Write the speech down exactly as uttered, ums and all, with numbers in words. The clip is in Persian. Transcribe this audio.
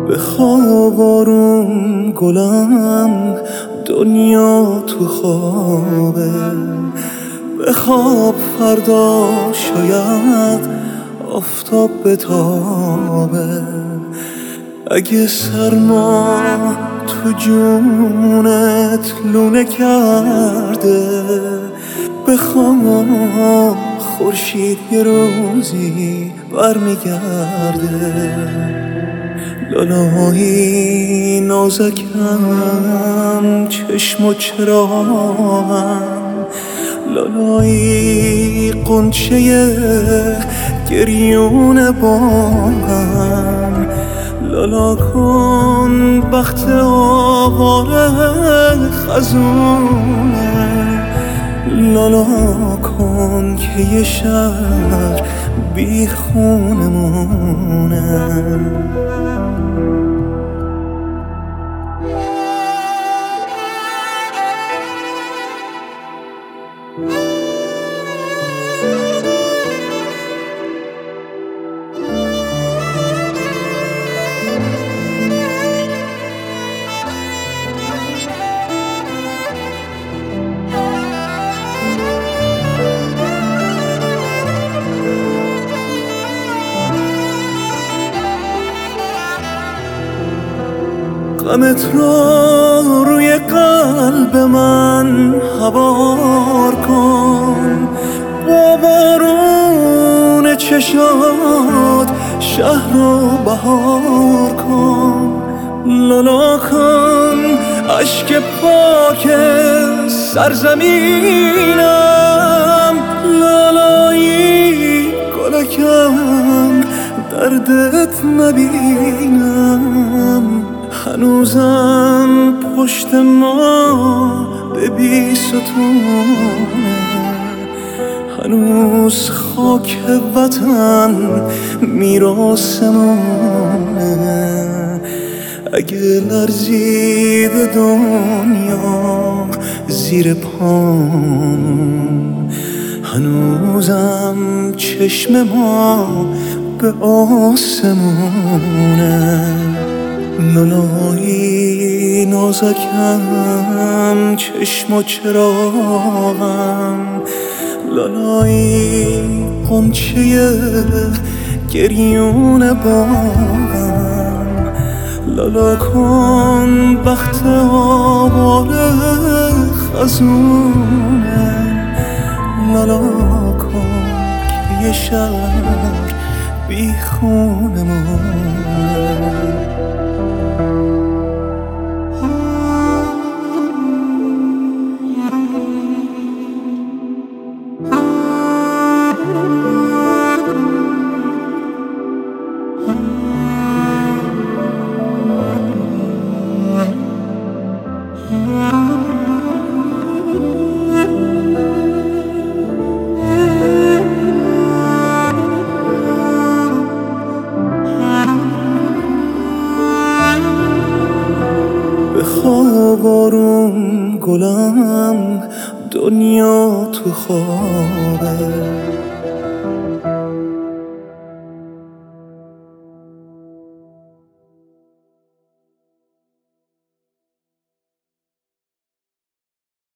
بخواب آروم گلم، دنیا تو خوابه. بخواب فردا شاید آفتاب بتابه. اگه سرما تو جونت لونه کرده، بخواب خورشید یه روزی برمیگرده. لالایی نازکم، چشم و چراغم، لالایی قنچه گریون باغم. لالا کن بخت آواره خزونه، لالا کن که یه شهر بی خونه مونه. غمت رو روی قلب من حوار کن، با بارون چشات شهر رو بهار کن. لالا کن اشک پاک سرزمینم، لالایی گلکم دردت نبینم. هنوزم پشت ما به بی ستونه، هنوز خاک وطن میراثمونه. اگه لرزید دنیا زیر پام، هنوزم چشم ما به آسمونه. لالایی نازکم، چشم و چراغم، لالایی قنچه گریون باغم. لالا کن بخت آواره خزونه، لالا کن که یه شهر بی خونه مونه. بخواب آروم گلم، دنیا تو خوابه.